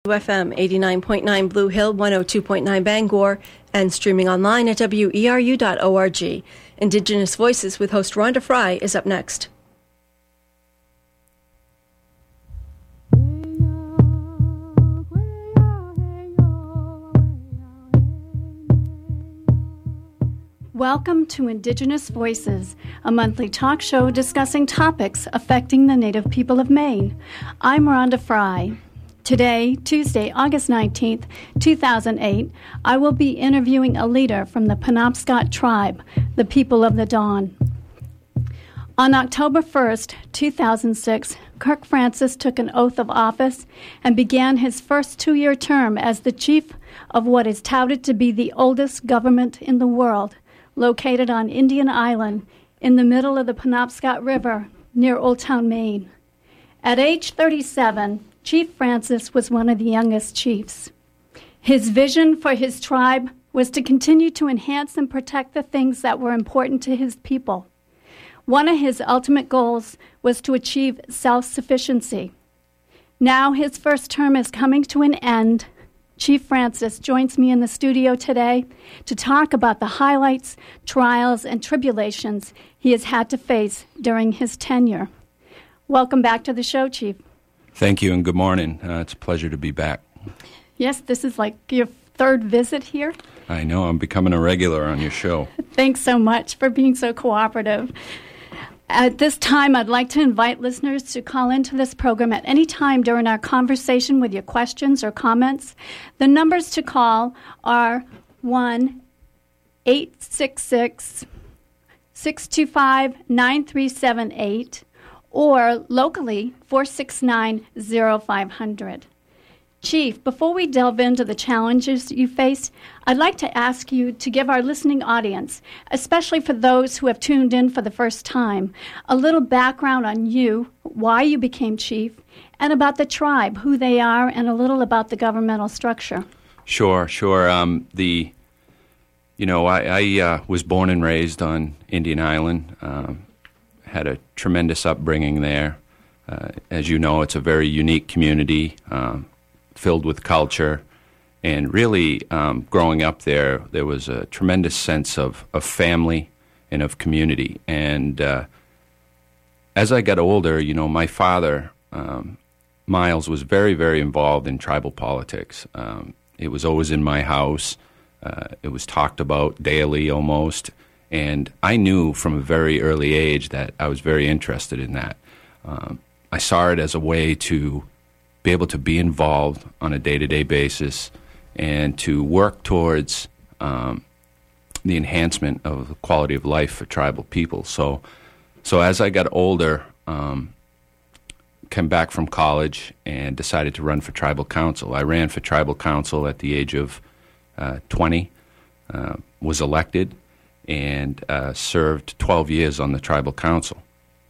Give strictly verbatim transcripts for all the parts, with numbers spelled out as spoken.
F M eighty-nine point nine Blue Hill, one oh two point nine Bangor, and streaming online at W E R U dot org. Indigenous Voices with host Rhonda Fry is up next. Welcome to Indigenous Voices, a monthly talk show discussing topics affecting the Native people of Maine. I'm Rhonda Fry. Today, Tuesday, August nineteenth, two thousand eight, I will be interviewing a leader from the Penobscot tribe, the people of the Dawn. On October first, two thousand six, Kirk Francis took an oath of office and began his first two-year term as the chief of what is touted to be the oldest government in the world, located on Indian Island in the middle of the Penobscot River near Old Town, Maine. At age thirty-seven, Chief Francis was one of the youngest chiefs. His vision for his tribe was to continue to enhance and protect the things that were important to his people. One of his ultimate goals was to achieve self-sufficiency. Now his first term is coming to an end. Chief Francis joins me in the studio today to talk about the highlights, trials, and tribulations he has had to face during his tenure. Welcome back to the show, Chief. Thank you and good morning. Uh, it's a pleasure to be back. Yes, this is like your third visit here. I know, I'm becoming a regular on your show. Thanks so much for being so cooperative. At this time, I'd like to invite listeners to call into this program at any time during our conversation with your questions or comments. The numbers to call are one eight six six, six two five, nine three seven eight or locally four six nine, zero five zero zero. Chief, before we delve into the challenges you faced, I'd like to ask you to give our listening audience, especially for those who have tuned in for the first time, a little background on you, why you became chief, and about the tribe, who they are, and a little about the governmental structure. Sure, sure. Um, the, you know, I, I uh, was born and raised on Indian Island, um, had a tremendous upbringing there. Uh, as you know, it's a very unique community, um, filled with culture, and really um, growing up there, there was a tremendous sense of, of family and of community. And uh, as I got older, you know, my father, um, Miles, was very, very involved in tribal politics. Um, it was always in my house. Uh, it was talked about daily almost. And I knew from a very early age that I was very interested in that. Um, I saw it as a way to be able to be involved on a day-to-day basis and to work towards um, the enhancement of the quality of life for tribal people. So, so as I got older, um, came back from college and decided to run for tribal council. I ran for tribal council at the age of uh, twenty, uh, was elected, and uh, served twelve years on the tribal council.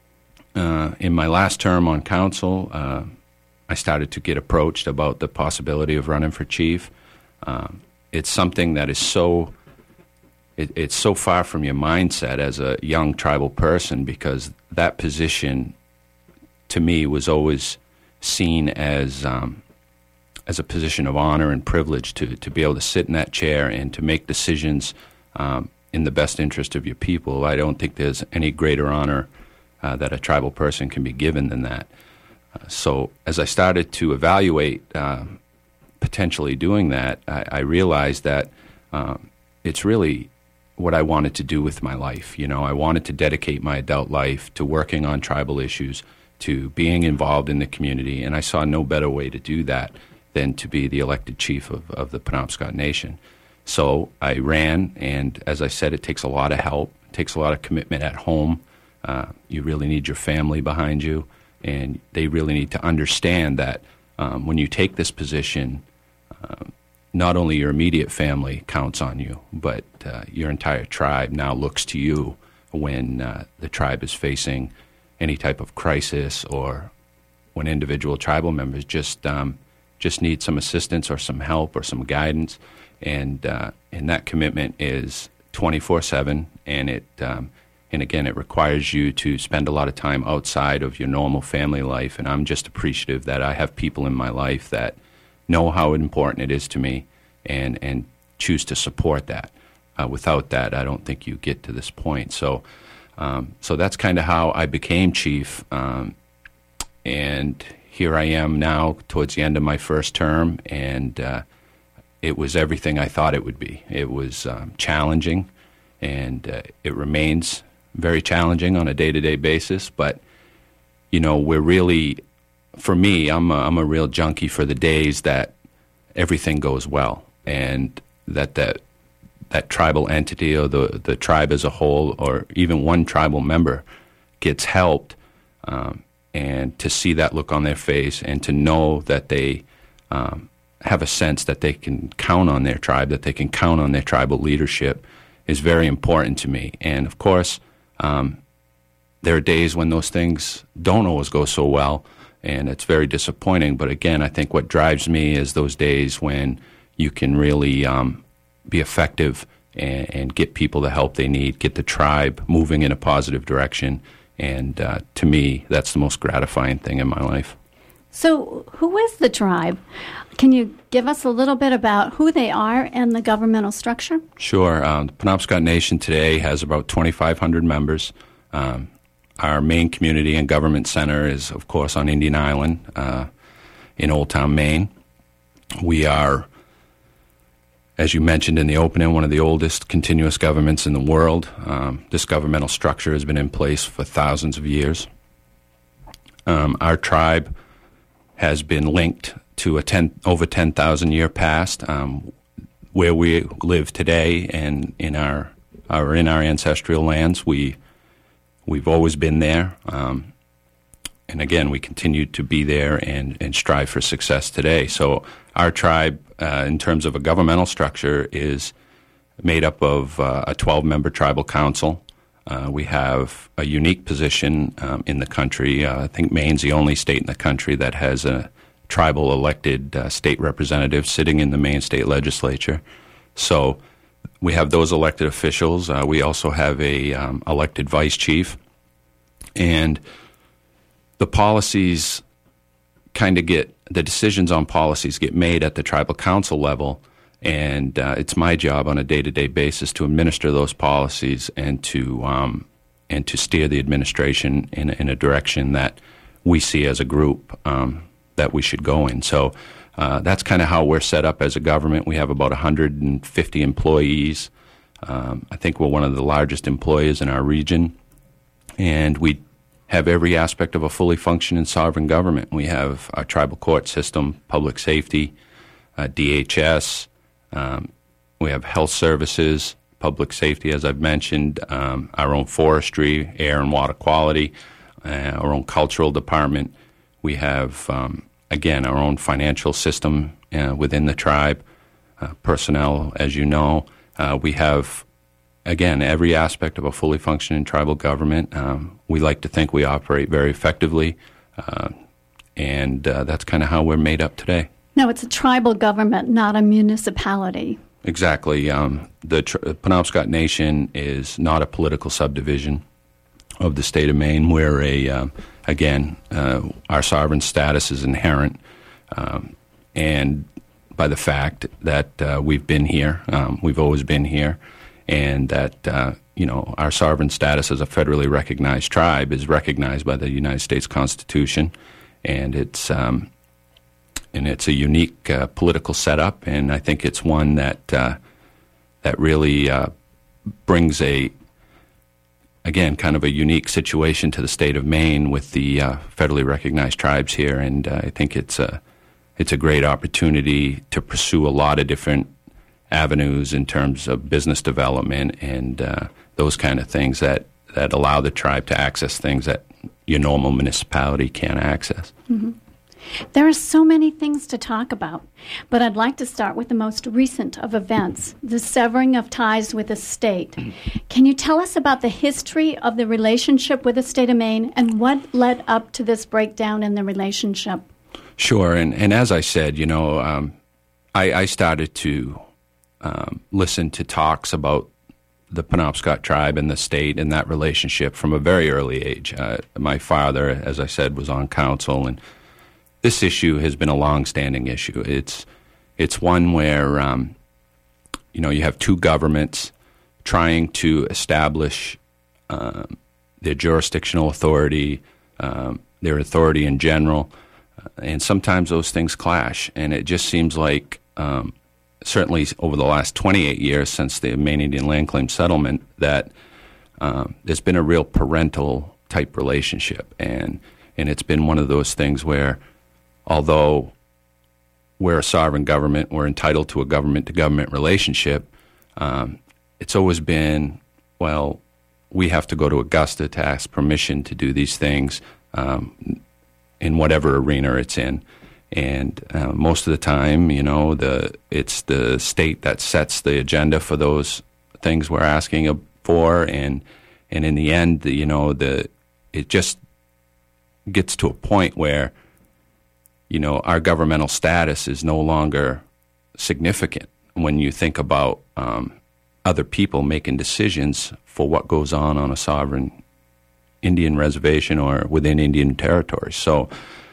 Uh, in my last term on council, uh, I started to get approached about the possibility of running for chief. Um, it's something that is so, it, it's so far from your mindset as a young tribal person, because that position, to me, was always seen as um, as a position of honor and privilege to, to be able to sit in that chair and to make decisions um, in the best interest of your people. I don't think there's any greater honor uh, that a tribal person can be given than that. Uh, so as I started to evaluate uh, potentially doing that, I, I realized that um, it's really what I wanted to do with my life. You know, I wanted to dedicate my adult life to working on tribal issues, to being involved in the community, and I saw no better way to do that than to be the elected chief of, of the Penobscot Nation. So I ran, and as I said, it takes a lot of help. It takes a lot of commitment at home. Uh, you really need your family behind you, and they really need to understand that um, when you take this position, um, not only your immediate family counts on you, but uh, your entire tribe now looks to you when uh, the tribe is facing any type of crisis, or when individual tribal members just um, just need some assistance or some help or some guidance. And uh, and that commitment is twenty-four seven, and it um, and again, it requires you to spend a lot of time outside of your normal family life. And I'm just appreciative that I have people in my life that know how important it is to me and, and choose to support that. Uh, without that, I don't think you get to this point. So, um, so that's kind of how I became chief. Um, and here I am now towards the end of my first term, and uh, it was everything I thought it would be. It was um, challenging, and uh, it remains very challenging on a day-to-day basis. But, you know, we're really, for me, I'm a, I'm a real junkie for the days that everything goes well, and that that that tribal entity or the, the tribe as a whole, or even one tribal member, gets helped, um, and to see that look on their face and to know that they um, have a sense that they can count on their tribe, that they can count on their tribal leadership, is very important to me. And, of course, um, there are days when those things don't always go so well, and it's very disappointing. But, again, I think what drives me is those days when you can really um, be effective and, and get people the help they need, get the tribe moving in a positive direction. And uh, to me, that's the most gratifying thing in my life. So who is the tribe? Can you give us a little bit about who they are and the governmental structure? Sure. Um, the Penobscot Nation today has about twenty-five hundred members. Um, our main community and government center is, of course, on Indian Island uh, in Old Town, Maine. We are, as you mentioned in the opening, one of the oldest continuous governments in the world. Um, this governmental structure has been in place for thousands of years. Um, our tribe has been linked to a ten, over ten thousand year past, um, where we live today, and in our, our in our ancestral lands. We we've always been there, um, and again, we continue to be there and, and strive for success today. So our tribe, uh, in terms of a governmental structure, is made up of uh, a twelve-member tribal council. Uh, we have a unique position um, in the country. Uh, I think Maine's the only state in the country that has a tribal elected uh, state representative sitting in the Maine state legislature. So we have those elected officials. Uh, we also have a um, elected vice chief. And the policies kind of get, the decisions on policies get made at the tribal council level, and uh, it's my job on a day-to-day basis to administer those policies and to um, and to steer the administration in, in a direction that we see as a group um, that we should go in. So uh, that's kind of how we're set up as a government. We have about one hundred fifty employees. Um, I think we're one of the largest employers in our region, and we have every aspect of a fully functioning sovereign government. We have our tribal court system, public safety, uh, D H S. Um, we have health services, public safety, as I've mentioned, um, our own forestry, air and water quality, uh, our own cultural department. We have, um, again, our own financial system uh, within the tribe, uh, personnel, as you know. Uh, we have, again, every aspect of a fully functioning tribal government. Um, we like to think we operate very effectively, uh, and uh, that's kind of how we're made up today. No, it's a tribal government, not a municipality. Exactly. Um, the Tr- Penobscot Nation is not a political subdivision of the state of Maine. We're a, uh, again, uh, our sovereign status is inherent, um, and by the fact that uh, we've been here, um, we've always been here, and that, uh, you know, our sovereign status as a federally recognized tribe is recognized by the United States Constitution, and it's um, and it's a unique uh, political setup, and I think it's one that uh, that really uh, brings a, again, kind of a unique situation to the state of Maine with the uh, federally recognized tribes here, and uh, I think it's a it's a great opportunity to pursue a lot of different avenues in terms of business development and uh, those kind of things that, that allow the tribe to access things that your normal municipality can't access. Mm-hmm. There are so many things to talk about, but I'd like to start with the most recent of events, the severing of ties with the state. Can you tell us about the history of the relationship with the state of Maine and what led up to this breakdown in the relationship? Sure, and, and as I said, you know, um, I, I started to um, listen to talks about the Penobscot tribe and the state and that relationship from a very early age. Uh, my father, as I said, was on council, and this issue has been a long-standing issue. It's it's one where um, you know you have two governments trying to establish um, their jurisdictional authority, um, their authority in general, uh, and sometimes those things clash. And it just seems like, um, certainly over the last twenty-eight years since the Maine Indian Land Claim settlement, that um, there's been a real parental type relationship, and and it's been one of those things where, although we're a sovereign government, we're entitled to a government-to-government relationship, um, it's always been, well, we have to go to Augusta to ask permission to do these things um, in whatever arena it's in. And uh, most of the time, you know, the it's the state that sets the agenda for those things we're asking for, and and in the end, you know, the it just gets to a point where, you know, our governmental status is no longer significant when you think about um, other people making decisions for what goes on on a sovereign Indian reservation or within Indian territory. So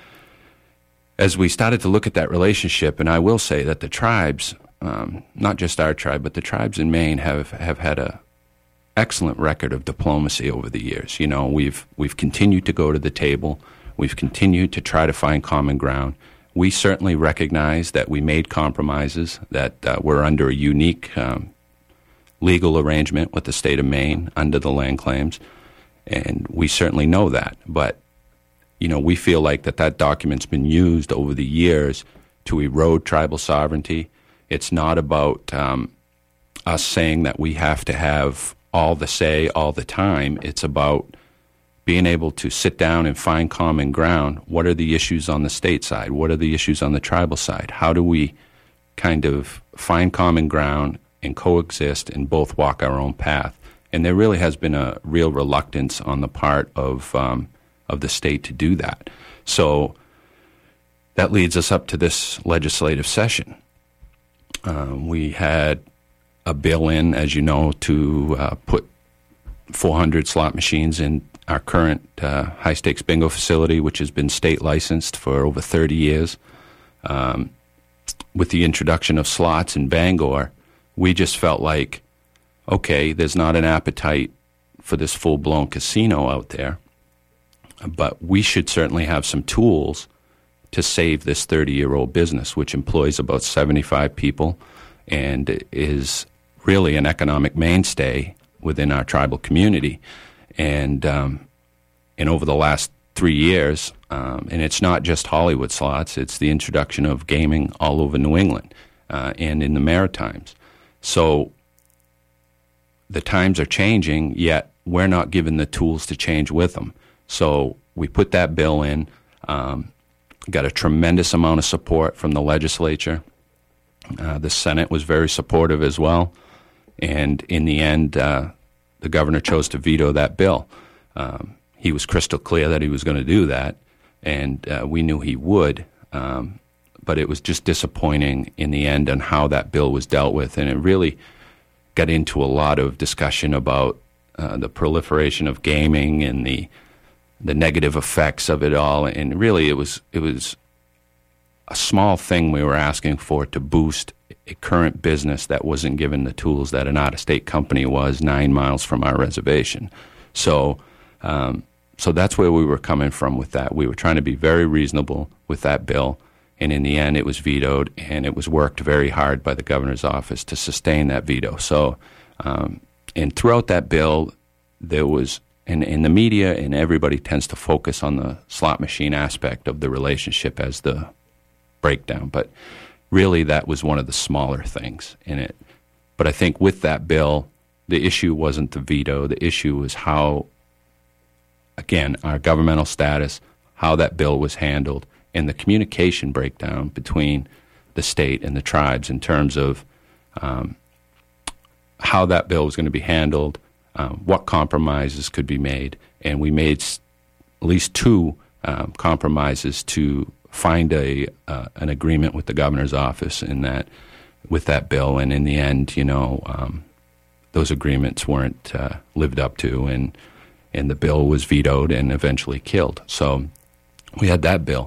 as we started to look at that relationship, and I will say that the tribes, um, not just our tribe, but the tribes in Maine have, have had a excellent record of diplomacy over the years. You know, we've we've continued to go to the table. We've continued to try to find common ground. We certainly recognize that we made compromises, that uh, we're under a unique um, legal arrangement with the state of Maine under the land claims, and we certainly know that. But, you know, we feel like that that document's been used over the years to erode tribal sovereignty. It's not about um, us saying that we have to have all the say all the time. It's about being able to sit down and find common ground. What are the issues on the state side? What are the issues on the tribal side? How do we kind of find common ground and coexist and both walk our own path? And there really has been a real reluctance on the part of um, of the state to do that. So that leads us up to this legislative session. Um, we had a bill in, as you know, to uh, put four hundred slot machines in our current uh, high-stakes bingo facility, which has been state licensed for over thirty years. Um, with the introduction of slots in Bangor, we just felt like, okay, there's not an appetite for this full-blown casino out there, but we should certainly have some tools to save this thirty-year-old business, which employs about seventy-five people and is really an economic mainstay within our tribal community. And um, and over the last three years, um, and it's not just Hollywood slots, it's the introduction of gaming all over New England uh, and in the Maritimes. So the times are changing, yet we're not given the tools to change with them. So we put that bill in, um, got a tremendous amount of support from the legislature. Uh, the Senate was very supportive as well. And in the end, uh, the governor chose to veto that bill. Um, he was crystal clear that he was going to do that, and uh, we knew he would. Um, but it was just disappointing in the end on how that bill was dealt with, and it really got into a lot of discussion about uh, the proliferation of gaming and the the negative effects of it all. And really, it was it was a small thing we were asking for to boost a current business that wasn't given the tools that an out-of-state company was nine miles from our reservation. So um, so that's where we were coming from with that. We were trying to be very reasonable with that bill, and in the end it was vetoed, and it was worked very hard by the governor's office to sustain that veto. So um, and throughout that bill, there was, and, and the media and everybody tends to focus on the slot machine aspect of the relationship as the breakdown, but really that was one of the smaller things in it. But I think with that bill, the issue wasn't the veto. The issue was how, again, our governmental status, how that bill was handled, and the communication breakdown between the state and the tribes in terms of um, how that bill was going to be handled, um, what compromises could be made. And we made s- at least two um, compromises to find a uh, an agreement with the governor's office in that with that bill, and in the end, you know, um, those agreements weren't uh, lived up to, and and the bill was vetoed and eventually killed. So we had that bill,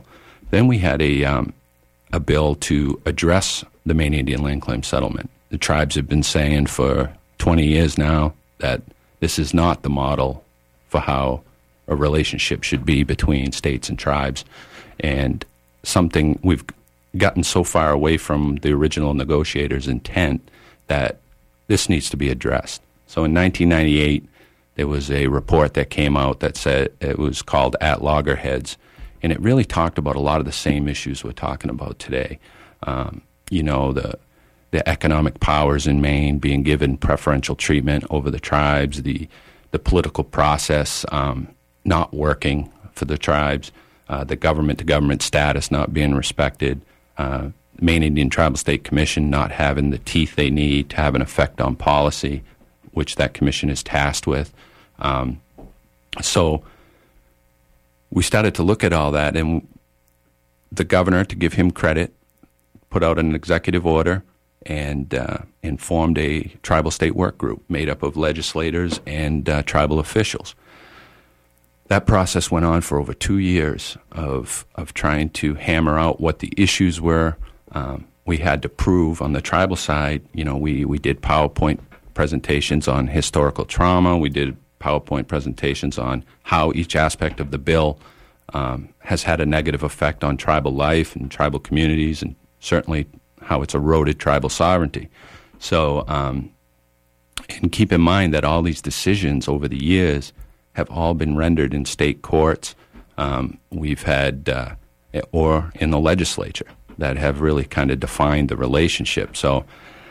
Then we had a um, a bill to address the Maine Indian Land Claim Settlement. The tribes have been saying for twenty years now that this is not the model for how a relationship should be between states and tribes, and something we've gotten so far away from the original negotiators' intent that this needs to be addressed. So in nineteen ninety-eight, there was a report that came out that said it was called At Loggerheads, and it really talked about a lot of the same issues we're talking about today. Um, you know, the the economic powers in Maine being given preferential treatment over the tribes, the the political process um, not working for the tribes, uh, the government-to-government status not being respected, uh, Maine Indian Tribal State Commission not having the teeth they need to have an effect on policy, which that commission is tasked with. Um, so we started to look at all that, and the governor, to give him credit, put out an executive order and uh, and formed a tribal state work group made up of legislators and uh, tribal officials. That process went on for over two years of of trying to hammer out what the issues were. Um, we had to prove on the tribal side, you know, we, we did PowerPoint presentations on historical trauma. We did PowerPoint presentations on how each aspect of the bill um, has had a negative effect on tribal life and tribal communities, and certainly how it's eroded tribal sovereignty. So, um, and keep in mind that all these decisions over the years have all been rendered in state courts. Um, we've had, uh, or in the legislature, that have really kind of defined the relationship. So,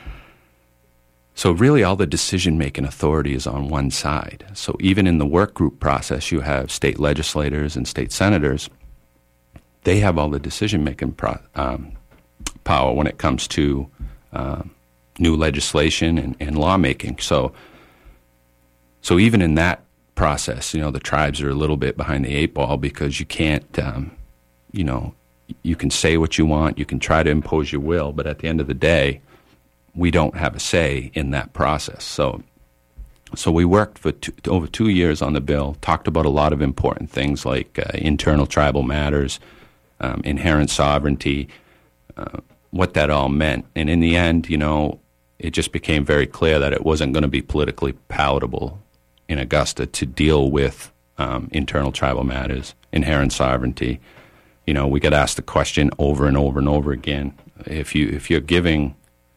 so really all the decision-making authority is on one side. So even in the work group process, you have state legislators and state senators. They have all the decision-making pro- um, power when it comes to uh, new legislation and, and lawmaking. So, so even in that process, you know, the tribes are a little bit behind the eight ball because you can't, um, you know, you can say what you want, you can try to impose your will, but at the end of the day, we don't have a say in that process. So, so we worked for two, over two years on the bill, talked about a lot of important things like uh, internal tribal matters, um, inherent sovereignty, uh, what that all meant. And in the end, you know, it just became very clear that it wasn't going to be politically palatable in Augusta to deal with um, internal tribal matters, inherent sovereignty. You know, we get asked the question over and over and over again. If you if you're giving,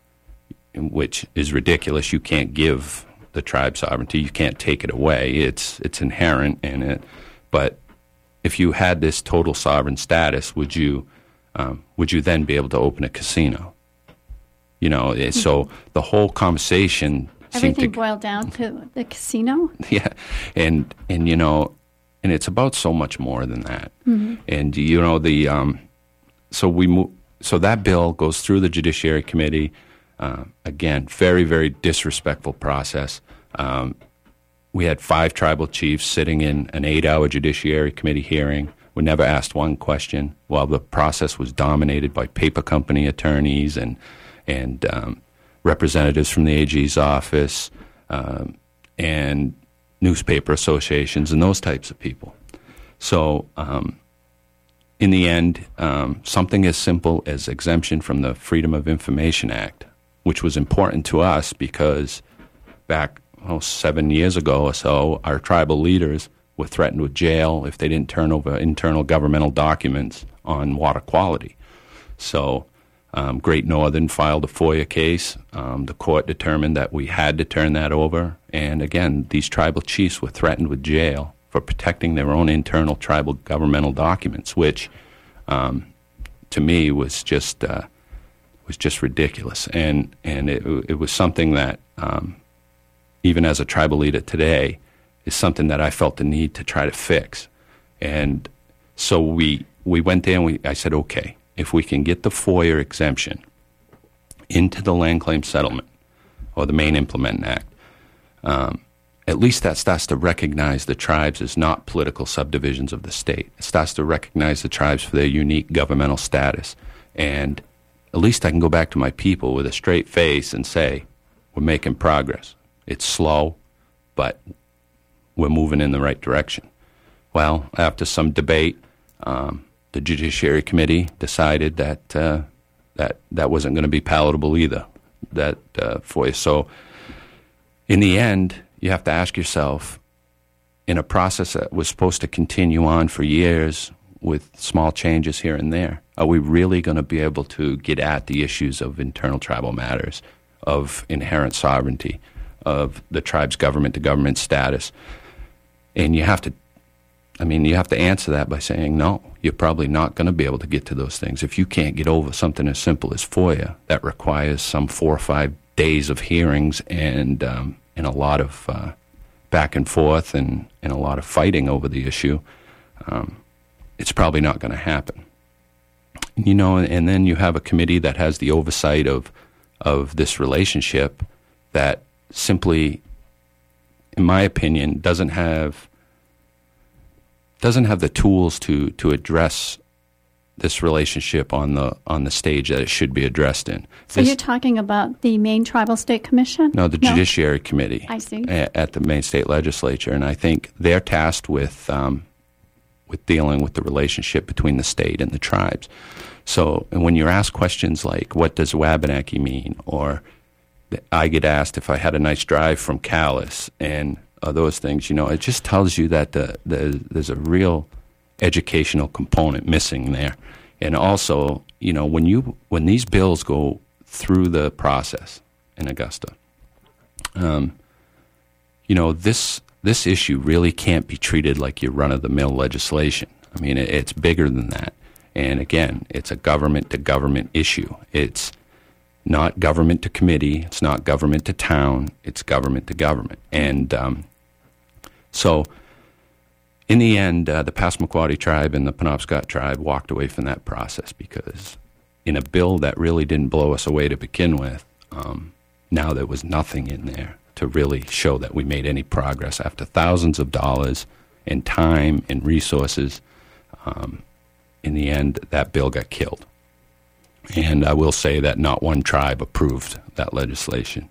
which is ridiculous, you can't give the tribe sovereignty. You can't take it away. It's it's inherent in it. But if you had this total sovereign status, would you um, would you then be able to open a casino? You know, mm-hmm. So the whole conversation everything seemed to boiled down to the casino. Yeah, and and you know. And it's about so much more than that. Mm-hmm. And you know the um, so we mo- so that bill goes through the Judiciary Committee. Uh, again, very very disrespectful process. Um, we had five tribal chiefs sitting in an eight-hour Judiciary Committee hearing. We never asked one question, while the process was dominated by paper company attorneys and and um, representatives from the A G's office um, and newspaper associations and those types of people. So um, in the end, um, something as simple as exemption from the Freedom of Information Act, which was important to us because back oh, seven years ago or so, our tribal leaders were threatened with jail if they didn't turn over internal governmental documents on water quality. So Um, Great Northern filed a FOIA case. Um, the court determined that we had to turn that over. And again, these tribal chiefs were threatened with jail for protecting their own internal tribal governmental documents, which um, to me was just uh, was just ridiculous. And and it, it was something that um, even as a tribal leader today is something that I felt the need to try to fix. And so we we went there and we I said, okay, if we can get the FOIA exemption into the land claim settlement or the Maine Implementing Act, um, at least that starts to recognize the tribes as not political subdivisions of the state. It starts to recognize the tribes for their unique governmental status. And at least I can go back to my people with a straight face and say, we're making progress. It's slow, but we're moving in the right direction. Well, after some debate, um, the Judiciary Committee decided that uh, that that wasn't going to be palatable either. That uh, for you. So, in the end, you have to ask yourself, in a process that was supposed to continue on for years with small changes here and there, are we really going to be able to get at the issues of internal tribal matters, of inherent sovereignty, of the tribe's government-to-government status? And you have to, I mean, you have to answer that by saying, no, you're probably not going to be able to get to those things. If you can't get over something as simple as FOIA, that requires some four or five days of hearings and um, and a lot of uh, back and forth and, and a lot of fighting over the issue, um, it's probably not going to happen. You know, and, and then you have a committee that has the oversight of of this relationship that simply, in my opinion, doesn't have doesn't have the tools to to address this relationship on the on the stage that it should be addressed in. So this, you're talking about the Maine Tribal State Commission? No, the no? Judiciary Committee. I see. A, at the Maine State Legislature, and I think they're tasked with um, with dealing with the relationship between the state and the tribes. So, and when you're asked questions like, "What does Wabanaki mean?" or I get asked if I had a nice drive from Calais, and uh, those things, you know, it just tells you that the, the, there's a real educational component missing there. And also, you know, when you when these bills go through the process in Augusta, um, you know, this this issue really can't be treated like your run-of-the-mill legislation. I mean, it, it's bigger than that. And again, it's a government-to-government issue. It's not government to committee. It's not government to town. It's government to government. And um, so, in the end, uh, the Passamaquoddy tribe and the Penobscot tribe walked away from that process because in a bill that really didn't blow us away to begin with, um, now there was nothing in there to really show that we made any progress after thousands of dollars in time and resources. Um, in the end, that bill got killed. And I will say that not one tribe approved that legislation.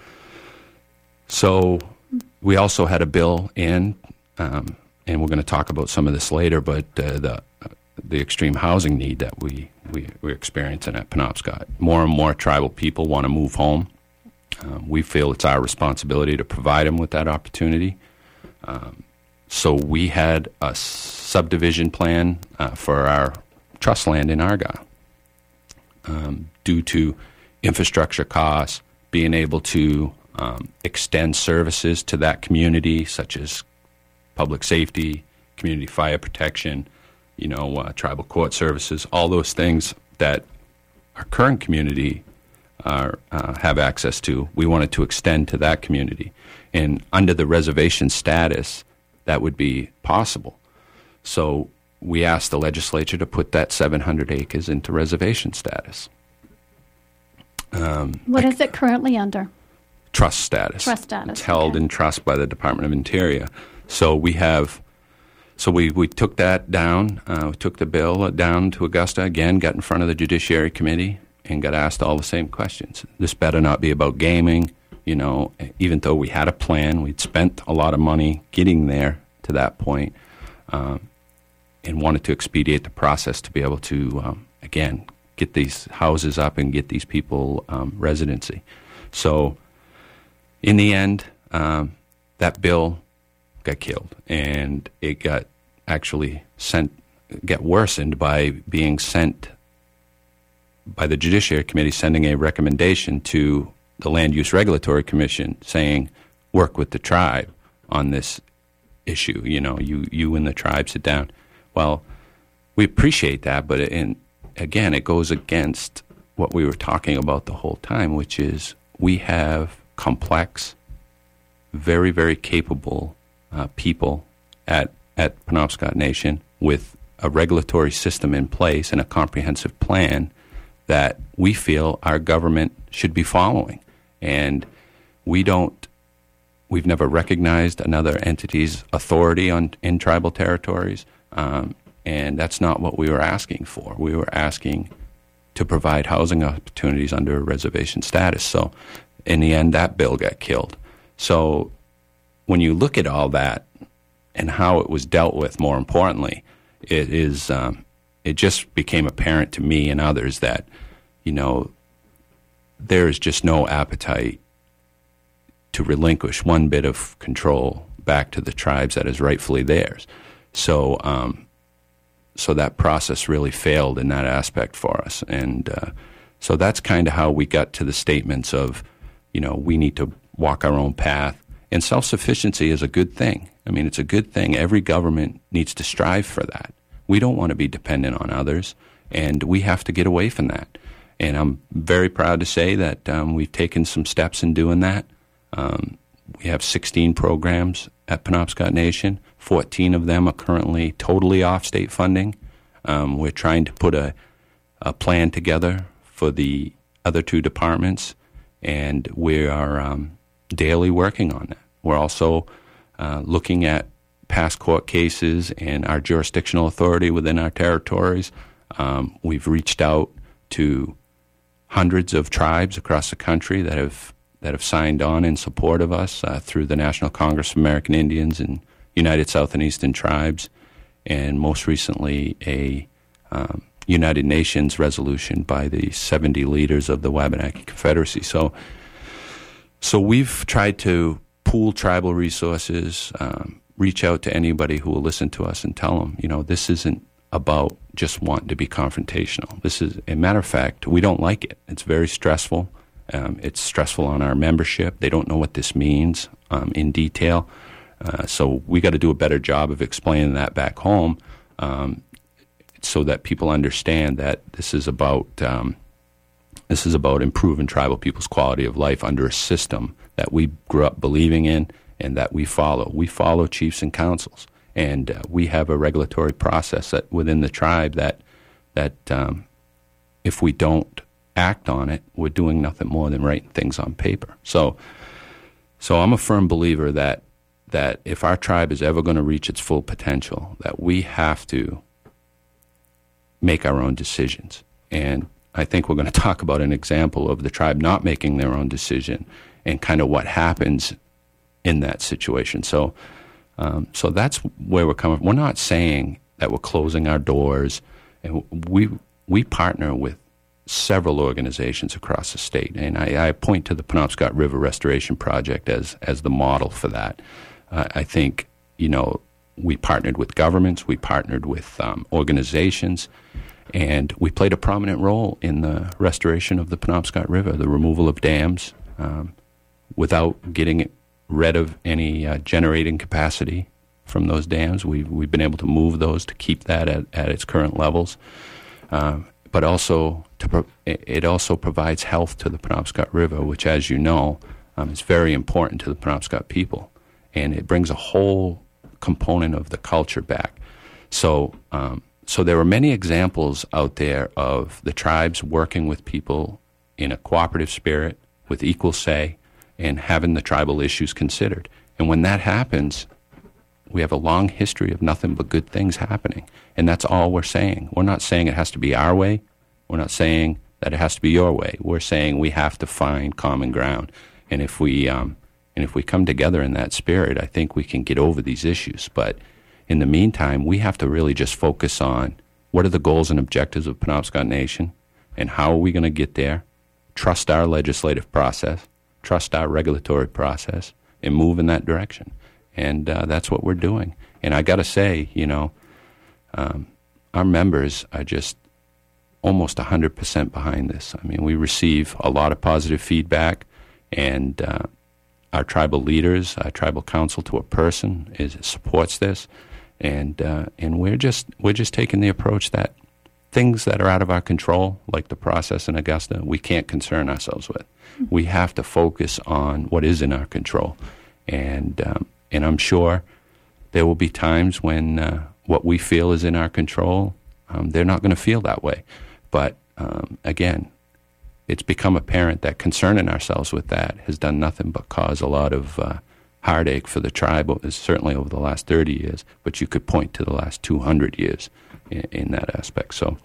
So we also had a bill in, um, and we're going to talk about some of this later, but uh, the uh, the extreme housing need that we, we, we're experiencing at Penobscot. More and more tribal people want to move home. Um, we feel it's our responsibility to provide them with that opportunity. Um, so we had a subdivision plan uh, for our trust land in Argyle. Um, due to infrastructure costs, being able to um, extend services to that community, such as public safety, community fire protection, you know, uh, tribal court services, all those things that our current community are, uh, have access to, we wanted to extend to that community. And under the reservation status, that would be possible. So we asked the legislature to put that seven hundred acres into reservation status. Um, what I, is it currently under? Trust status. Trust status. It's held okay. in trust by the Department of Interior. So we have, so we, we took that down, uh, we took the bill down to Augusta again, got in front of the Judiciary Committee, and got asked all the same questions. This better not be about gaming, you know, even though we had a plan, we'd spent a lot of money getting there to that point. Um, and wanted to expedite the process to be able to, um, again, get these houses up and get these people um, residency. So in the end, um, that bill got killed, and it got actually sent, got worsened by being sent by the Judiciary Committee, sending a recommendation to the Land Use Regulatory Commission saying, work with the tribe on this issue. You know, you, you and the tribe sit down. Well, we appreciate that, but in, again, it goes against what we were talking about the whole time, which is we have complex, very, very capable uh, people at, at Penobscot Nation with a regulatory system in place and a comprehensive plan that we feel our government should be following. And we don't, we've never recognized another entity's authority on in tribal territories. Um, and that's not what we were asking for. We were asking to provide housing opportunities under a reservation status. So in the end, that bill got killed. So when you look at all that and how it was dealt with, more importantly, it is um, it just became apparent to me and others that, you know, there is just no appetite to relinquish one bit of control back to the tribes that is rightfully theirs. So, um, so that process really failed in that aspect for us, and uh, so that's kind of how we got to the statements of, you know, we need to walk our own path, and self-sufficiency is a good thing. I mean, it's a good thing. Every government needs to strive for that. We don't want to be dependent on others, and we have to get away from that. And I'm very proud to say that um, we've taken some steps in doing that. Um, we have sixteen programs at Penobscot Nation. fourteen of them are currently totally off state funding. Um, we're trying to put a, a plan together for the other two departments, and we are um, daily working on that. We're also uh, looking at past court cases and our jurisdictional authority within our territories. Um, we've reached out to hundreds of tribes across the country that have that have signed on in support of us uh, through the National Congress of American Indians and United South and Eastern Tribes, and most recently a um, United Nations resolution by the seventy leaders of the Wabanaki Confederacy. So, so we've tried to pool tribal resources, um, reach out to anybody who will listen to us and tell them, you know, this isn't about just wanting to be confrontational. This is, a matter of fact, we don't like it. It's very stressful. Um, it's stressful on our membership. They don't know what this means um, in detail. Uh, so we got to do a better job of explaining that back home, um, so that people understand that this is about um, this is about improving tribal people's quality of life under a system that we grew up believing in and that we follow. We follow chiefs and councils, and uh, we have a regulatory process that within the tribe that that um, if we don't act on it, we're doing nothing more than writing things on paper. So, so I'm a firm believer that that if our tribe is ever going to reach its full potential, that we have to make our own decisions. And I think we're going to talk about an example of the tribe not making their own decision and kind of what happens in that situation. So, um, so that's where we're coming. We're not saying that we're closing our doors, and we we partner with several organizations across the state, and I, I point to the Penobscot River Restoration Project as as the model for that. Uh, I think, you know, we partnered with governments, we partnered with um, organizations, and we played a prominent role in the restoration of the Penobscot River, the removal of dams, um, without getting rid of any uh, generating capacity from those dams. We've, we've been able to move those to keep that at, at its current levels. Um, but also, to pro- it also provides health to the Penobscot River, which, as you know, um, is very important to the Penobscot people. And it brings a whole component of the culture back. So, um, so there are many examples out there of the tribes working with people in a cooperative spirit, with equal say, and having the tribal issues considered. And when that happens, we have a long history of nothing but good things happening. And that's all we're saying. We're not saying it has to be our way. We're not saying that it has to be your way. We're saying we have to find common ground. And if we um, and if we come together in that spirit, I think we can get over these issues. But in the meantime, we have to really just focus on what are the goals and objectives of Penobscot Nation, and how are we going to get there, trust our legislative process, trust our regulatory process, and move in that direction. And uh, that's what we're doing. And I got to say, you know, um, our members are just almost one hundred percent behind this. I mean, we receive a lot of positive feedback, and uh, our tribal leaders, our tribal council to a person, is supports this, and uh, and we're just we're just taking the approach that things that are out of our control, like the process in Augusta, we can't concern ourselves with. We have to focus on what is in our control, and um, and I'm sure there will be times when uh, what we feel is in our control, um, they're not going to feel that way. But um, again, it's become apparent that concerning ourselves with that has done nothing but cause a lot of uh, heartache for the tribe, certainly over the last thirty years, but you could point to the last two hundred years in, in that aspect. So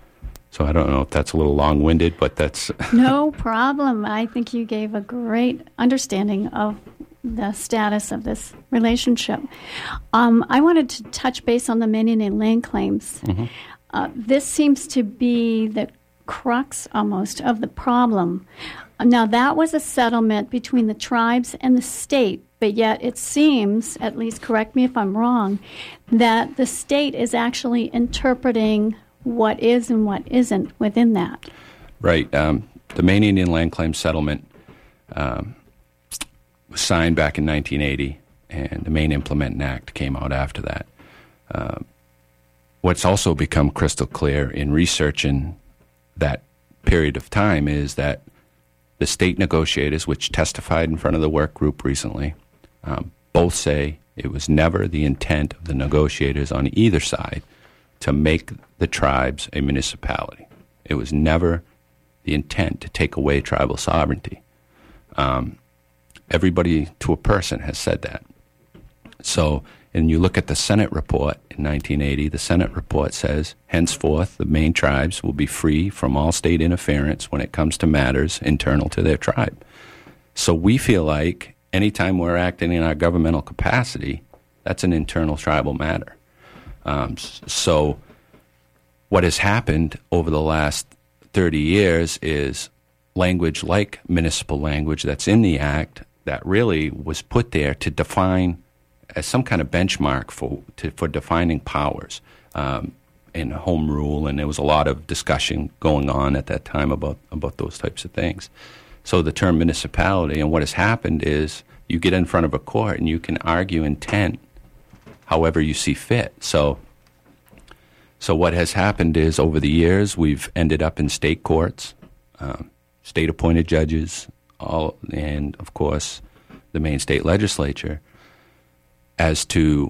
so I don't know if that's a little long-winded, but that's... No problem. I think you gave a great understanding of the status of this relationship. Um, I wanted to touch base on the Minion and land claims. Mm-hmm. Uh, this seems to be the crux almost of the problem. Now, that was a settlement between the tribes and the state, but yet it seems, at least correct me if I'm wrong, that the state is actually interpreting what is and what isn't within that. Right. Um, the Maine Indian Land Claim Settlement um, was signed back in nineteen eighty, and the Maine Implementing Act came out after that. Uh, what's also become crystal clear in researching that period of time is that the state negotiators, which testified in front of the work group recently, um, both say it was never the intent of the negotiators on either side to make the tribes a municipality. It was never the intent to take away tribal sovereignty. Um, everybody to a person has said that. So, and you look at the Senate report in nineteen eighty, the Senate report says, henceforth, the Maine tribes will be free from all state interference when it comes to matters internal to their tribe. So we feel like anytime we're acting in our governmental capacity, that's an internal tribal matter. Um, so what has happened over the last thirty years is language like municipal language that's in the Act that really was put there to define as some kind of benchmark for to, for defining powers um, in home rule, and there was a lot of discussion going on at that time about, about those types of things. So the term municipality, and what has happened is you get in front of a court and you can argue intent however you see fit. So, so what has happened is over the years we've ended up in state courts, um, state-appointed judges, all, and of course the Maine state legislature, as to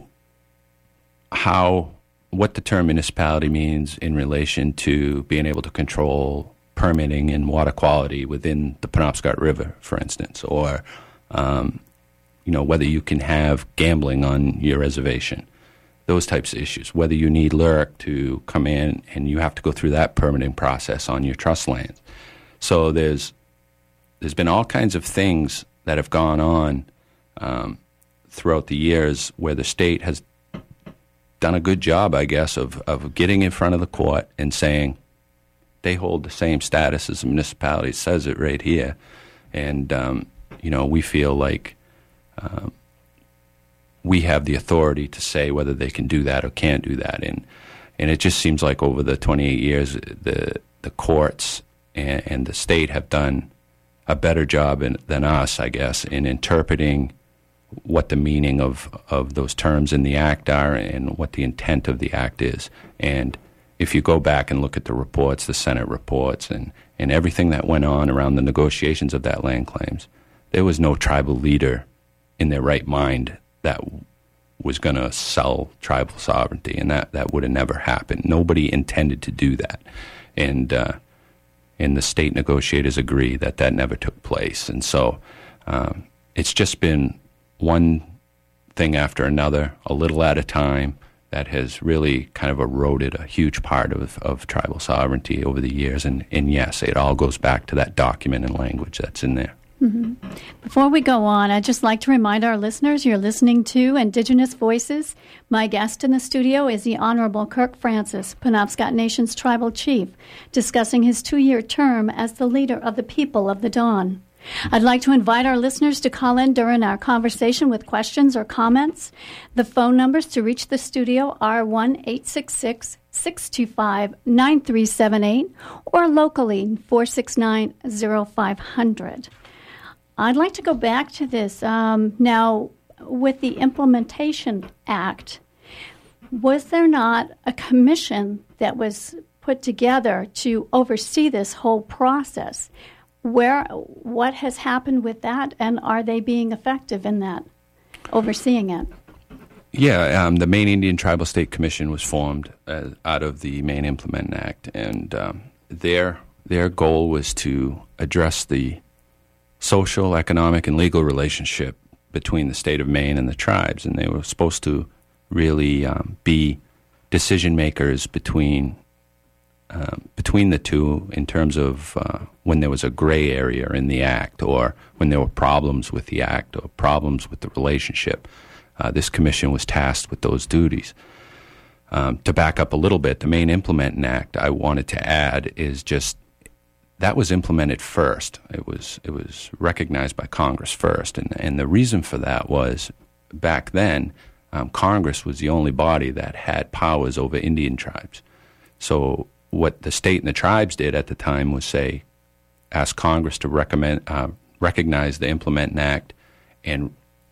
how, what the term municipality means in relation to being able to control permitting and water quality within the Penobscot River, for instance, or, um, you know, whether you can have gambling on your reservation, those types of issues, whether you need L R C to come in and you have to go through that permitting process on your trust lands. So there's, there's been all kinds of things that have gone on um, throughout the years where the state has done a good job, I guess, of, of getting in front of the court and saying they hold the same status as a municipality. It says it right here. And, um, you know, we feel like um, we have the authority to say whether they can do that or can't do that. And and it just seems like over the twenty-eight years, the, the courts and, and the state have done a better job in, than us, I guess, in interpreting what the meaning of, of those terms in the Act are and what the intent of the Act is. And if you go back and look at the reports, the Senate reports, and, and everything that went on around the negotiations of that land claims, there was no tribal leader in their right mind that was going to sell tribal sovereignty, and that, that would have never happened. Nobody intended to do that. And, uh, and the state negotiators agree that that never took place. And so um, it's just been one thing after another, a little at a time, that has really kind of eroded a huge part of, of tribal sovereignty over the years. And, and yes, it all goes back to that document and language that's in there. Mm-hmm. Before we go on, I'd just like to remind our listeners you're listening to Indigenous Voices. My guest in the studio is the Honorable Kirk Francis, Penobscot Nation's tribal chief, discussing his two-year term as the leader of the people of the Dawn. I'd like to invite our listeners to call in during our conversation with questions or comments. The phone numbers to reach the studio are one eight six six, six two five, nine three seven eight or locally four six nine, zero five zero zero. I'd like to go back to this. Um, now, with the Implementation Act, was there not a commission that was put together to oversee this whole process? Where, what has happened with that, and are they being effective in that, overseeing it? Yeah, um, the Maine Indian Tribal State Commission was formed uh, out of the Maine Implementing Act, and um, their their goal was to address the social, economic, and legal relationship between the state of Maine and the tribes, and they were supposed to really um, be decision makers between Uh, between the two in terms of uh, when there was a gray area in the Act or when there were problems with the Act or problems with the relationship. Uh, this commission was tasked with those duties. Um, to back up a little bit, the Maine Implementing Act I wanted to add is just that was implemented first. It was it was recognized by Congress first, and and the reason for that was back then um, Congress was the only body that had powers over Indian tribes. So what the state and the tribes did at the time was say, ask Congress to recommend uh, recognize the Implementing Act and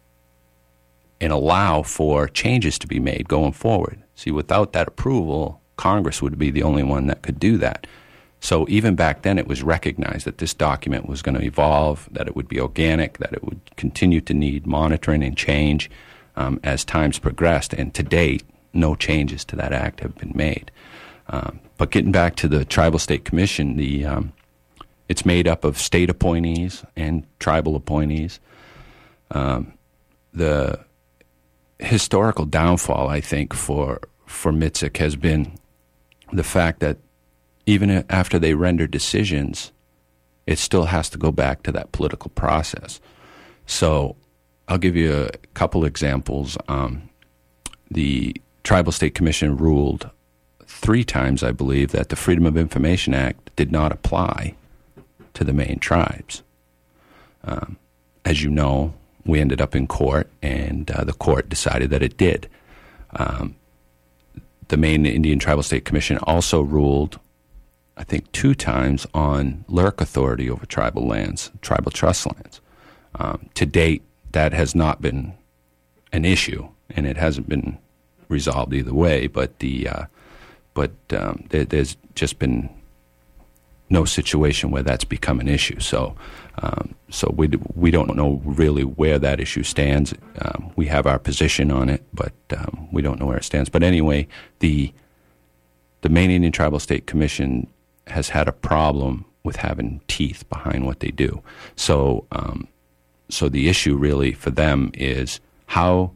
and allow for changes to be made going forward. See, without that approval, Congress would be the only one that could do that. So even back then, it was recognized that this document was going to evolve, that it would be organic, that it would continue to need monitoring and change um, as times progressed. And to date, no changes to that act have been made. Um, but getting back to the Tribal State Commission, the um, it's made up of state appointees and tribal appointees. Um, the historical downfall, I think, for for M I T S I C has been the fact that even after they render decisions, it still has to go back to that political process. So I'll give you a couple examples. Um, the Tribal State Commission ruled three times, I believe, that the Freedom of Information Act did not apply to the Maine tribes. Um, as you know, we ended up in court, and uh, the court decided that it did. Um, the Maine Indian Tribal State Commission also ruled, I think, two times on L R C authority over tribal lands, tribal trust lands. Um, to date, that has not been an issue, and it hasn't been resolved either way. But the uh, but um, there, there's just been no situation where that's become an issue. So um, so we we don't know really where that issue stands. Um, we have our position on it, but um, we don't know where it stands. But anyway, the the Maine Indian Tribal State Commission has had a problem with having teeth behind what they do. So um, so the issue really for them is how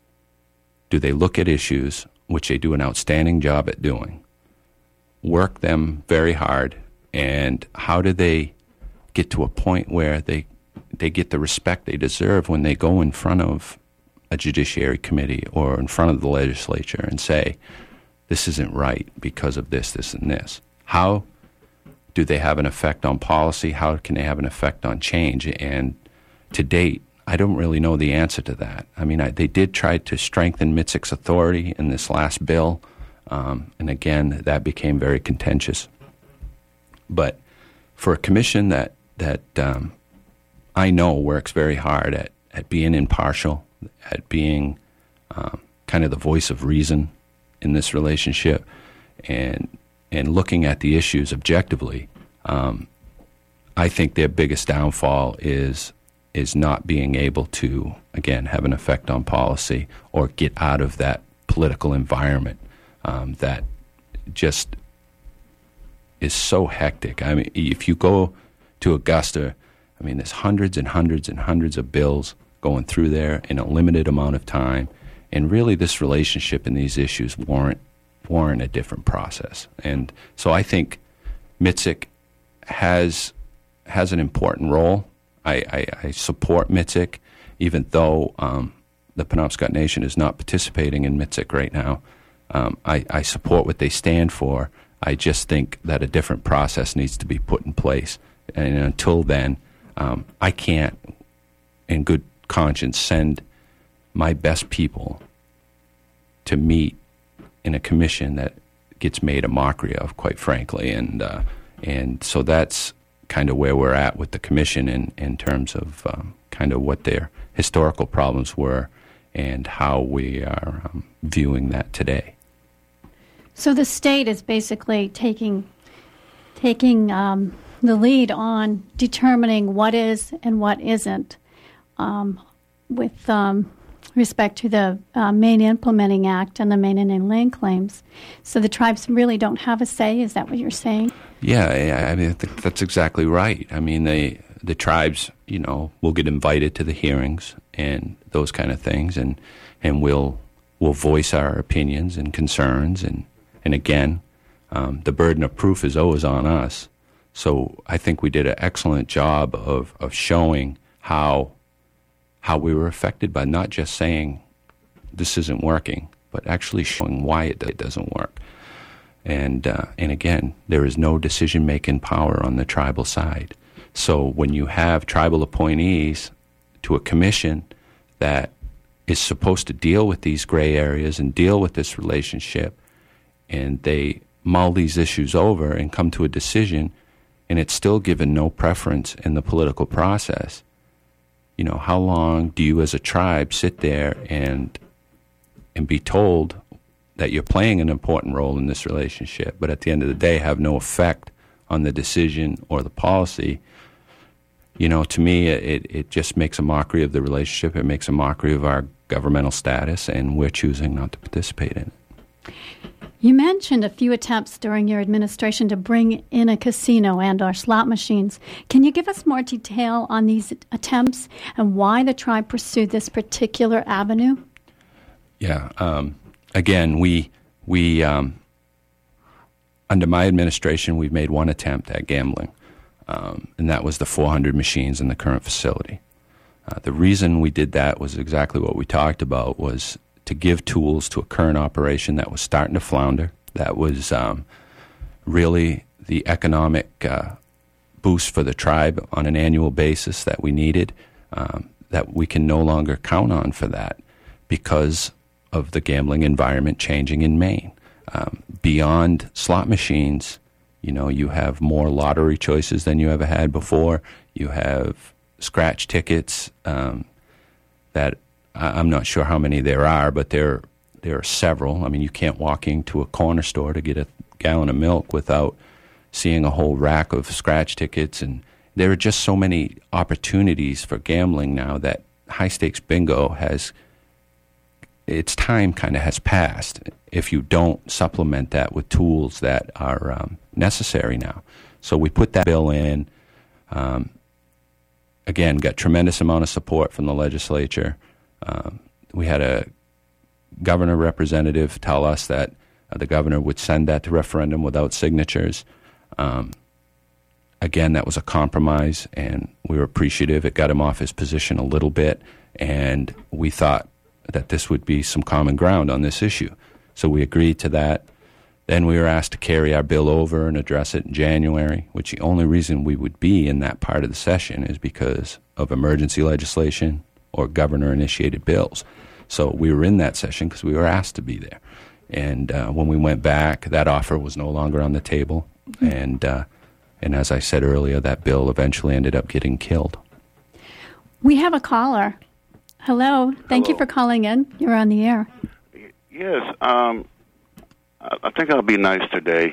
do they look at issues, which they do an outstanding job at doing, work them very hard, and how do they get to a point where they they get the respect they deserve when they go in front of a judiciary committee or in front of the legislature and say, this isn't right because of this, this, and this. How do they have an effect on policy? How can they have an effect on change? And to date, I don't really know the answer to that. I mean, I, they did try to strengthen M I T S I C's authority in this last bill, um, and again, that became very contentious. But for a commission that that um, I know works very hard at, at being impartial, at being um, kind of the voice of reason in this relationship, and and looking at the issues objectively, um, I think their biggest downfall is is not being able to, again, have an effect on policy or get out of that political environment um, that just is so hectic. I mean, if you go to Augusta, I mean, there's hundreds and hundreds and hundreds of bills going through there in a limited amount of time, and really this relationship and these issues warrant warrant a different process. And so I think M I T S I C has has an important role. I, I, I support M I T S I C, even though um, the Penobscot Nation is not participating in M I T S I C right now. Um, I, I support what they stand for. I just think that a different process needs to be put in place. And until then, um, I can't, in good conscience, send my best people to meet in a commission that gets made a mockery of, quite frankly. And uh, and so that's kind of where we're at with the commission in, in terms of um, kind of what their historical problems were and how we are um, viewing that today. So the state is basically taking taking um, the lead on determining what is and what isn't um, with um, respect to the uh, Maine Implementing Act and the Maine Indian Land Claims. So the tribes really don't have a say? Is that what you're saying? Yeah, I mean, I think that's exactly right. I mean, they, the tribes, you know, will get invited to the hearings and those kind of things, and and we'll we'll voice our opinions and concerns, and and again, um, the burden of proof is always on us. So I think we did an excellent job of of showing how how we were affected by not just saying this isn't working, but actually showing why it, it doesn't work. And uh, and again, there is no decision-making power on the tribal side. So when you have tribal appointees to a commission that is supposed to deal with these gray areas and deal with this relationship, and they mull these issues over and come to a decision, and it's still given no preference in the political process, you know, how long do you as a tribe sit there and and be told that you're playing an important role in this relationship, but at the end of the day have no effect on the decision or the policy? You know, to me, it, it just makes a mockery of the relationship. It makes a mockery of our governmental status, and we're choosing not to participate in it. You mentioned a few attempts during your administration to bring in a casino and or slot machines. Can you give us more detail on these attempts and why the tribe pursued this particular avenue? Yeah. Um, again, we we um, under my administration, we've made one attempt at gambling, um, and that was the four hundred machines in the current facility. Uh, the reason we did that was exactly what we talked about, was to give tools to a current operation that was starting to flounder, that was um, really the economic uh, boost for the tribe on an annual basis that we needed, um, that we can no longer count on for that because of the gambling environment changing in Maine. Um, beyond slot machines, you know, you have more lottery choices than you ever had before. You have scratch tickets um, that I'm not sure how many there are, but there there are several. I mean, you can't walk into a corner store to get a gallon of milk without seeing a whole rack of scratch tickets. And there are just so many opportunities for gambling now that high-stakes bingo has, its time kind of has passed if you don't supplement that with tools that are um, necessary now. So we put that bill in. Um, again, got tremendous amount of support from the legislature. Um, we had a governor representative tell us that uh, the governor would send that to referendum without signatures. Um, again, that was a compromise, and we were appreciative. It got him off his position a little bit, and we thought that this would be some common ground on this issue. So we agreed to that. Then we were asked to carry our bill over and address it in January, which the only reason we would be in that part of the session is because of emergency legislation or governor-initiated bills. So we were in that session because we were asked to be there. And uh, when we went back, that offer was no longer on the table. Mm-hmm. And uh, and as I said earlier, that bill eventually ended up getting killed. We have a caller. Hello. Thank Hello. you for calling in. You're on the air. Yes. Um, I think I'll be nice today.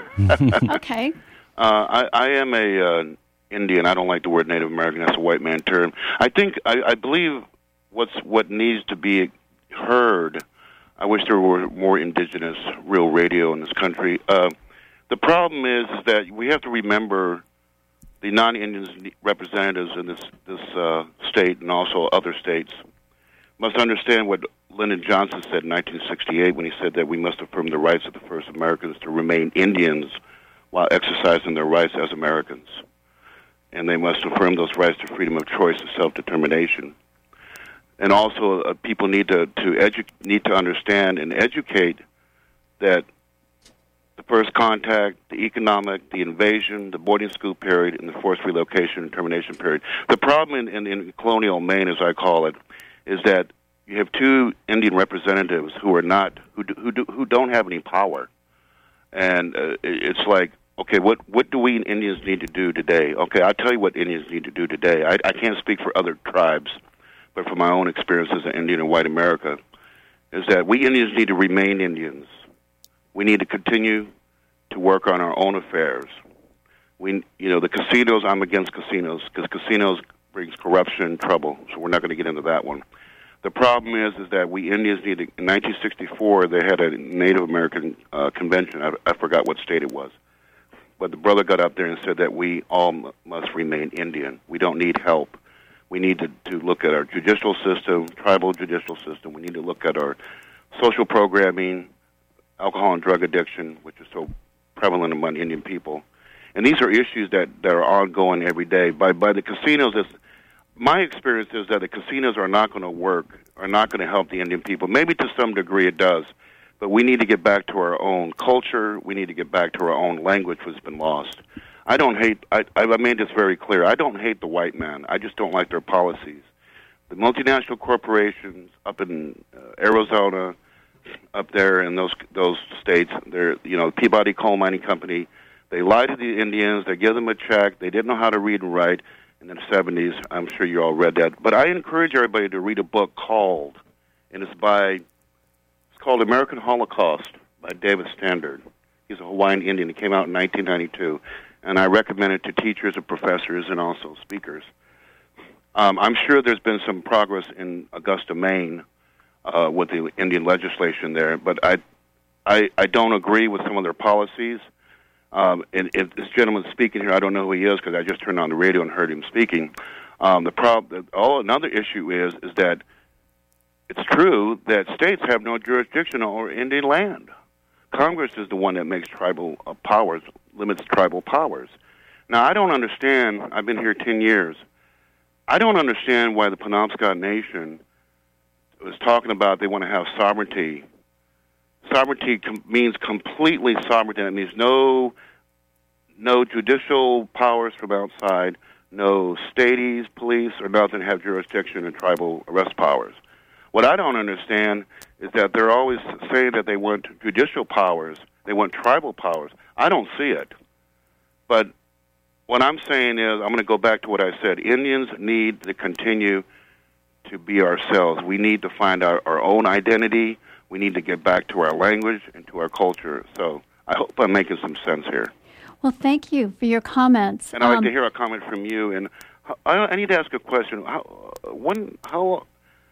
Okay. Uh, I, I am a uh, Indian. I don't like the word Native American. That's a white man term. I think I, I believe what's what needs to be heard. I wish there were more indigenous real radio in this country. Uh, the problem is, is that we have to remember the non-Indian representatives in this this uh, state and also other states must understand what Lyndon Johnson said in nineteen sixty-eight when he said that we must affirm the rights of the first Americans to remain Indians while exercising their rights as Americans. And they must affirm those rights to freedom of choice and self-determination. And also, uh, people need to, to edu- need to understand and educate that the first contact, the economic, the invasion, the boarding school period, and the forced relocation and termination period. The problem in, in, in colonial Maine, as I call it, is that you have two Indian representatives who are not who do, who do, who don't have any power, and uh, it's like, okay, what what do we Indians need to do today? Okay, I'll tell you what Indians need to do today. I, I can't speak for other tribes, but from my own experience as an Indian in white America, is that we Indians need to remain Indians. We need to continue to work on our own affairs. We, you know, the casinos. I'm against casinos because casinos brings corruption and trouble. So we're not going to get into that one. The problem is, is that we Indians need to, in nineteen sixty-four, they had a Native American uh, convention. I, I forgot what state it was. But the brother got up there and said that we all m- must remain Indian. We don't need help. We need to, to look at our judicial system, tribal judicial system. We need to look at our social programming, alcohol and drug addiction, which is so prevalent among Indian people. And these are issues that, that are ongoing every day. By by the casinos, it's, my experience is that the casinos are not going to work are not going to help the Indian people. Maybe to some degree it does, but we need to get back to our own culture. We need to get back to our own language, which has been lost. I don't hate, I, I made this very clear, I don't hate the white man. I just don't like their policies. The multinational corporations up in uh, Arizona, up there in those those states, they're, you know, Peabody Coal Mining Company, they lie to the Indians, they give them a check, they didn't know how to read and write in the seventies. I'm sure you all read that. But I encourage everybody to read a book called, and it's by, it's called American Holocaust by David Standard. He's a Hawaiian Indian. It came out in nineteen ninety-two. And I recommend it to teachers and professors and also speakers. Um, I'm sure there's been some progress in Augusta, Maine, uh, with the Indian legislation there, but I, I, I don't agree with some of their policies. Um, and if this gentleman's speaking here, I don't know who he is because I just turned on the radio and heard him speaking. Um, the problem, all another issue is, is that it's true that states have no jurisdiction over Indian land. Congress is the one that makes tribal uh, powers, limits tribal powers. Now, I don't understand, I've been here ten years, I don't understand why the Penobscot Nation was talking about they want to have sovereignty. Sovereignty com- means completely sovereignty. That means no, no judicial powers from outside, no states, police, or nothing have jurisdiction in tribal arrest powers. What I don't understand is that they're always saying that they want judicial powers, they want tribal powers. I don't see it. But what I'm saying is, I'm going to go back to what I said. Indians need to continue to be ourselves. We need to find our, our own identity. We need to get back to our language and to our culture. So I hope I'm making some sense here. Well, thank you for your comments. And I'd like um, to hear a comment from you. And I, I need to ask a question. How, when, how...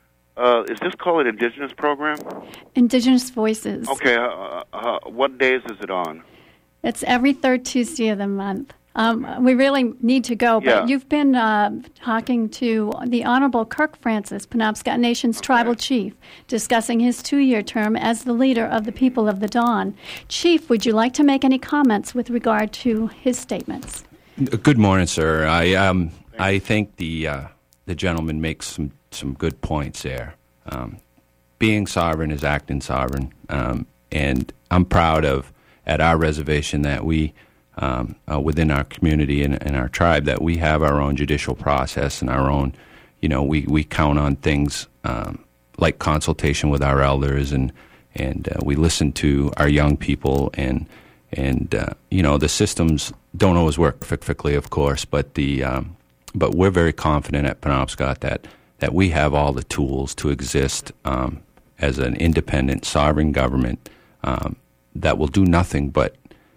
Uh, is this called an Indigenous program? Indigenous Voices. Okay. Uh, uh, what days is it on? It's every third Tuesday of the month. Um, we really need to go, but Yeah. you've been uh, talking to the Honorable Kirk Francis, Penobscot Nation's Okay. tribal chief, discussing his two-year term as the leader of the people of the Dawn. Chief, would you like to make any comments with regard to his statements? Good morning, sir. I um I think the uh, the gentleman makes some, some good points there. Um, being sovereign is acting sovereign, um, and I'm proud of at our reservation that we. Um, uh, within our community and, and our tribe, that we have our own judicial process and our own, you know, we, we count on things um, like consultation with our elders, and and uh, we listen to our young people, and and uh, you know, the systems don't always work perfectly, of course, but the um, but we're very confident at Penobscot that that we have all the tools to exist um, as an independent, sovereign government um, that will do nothing but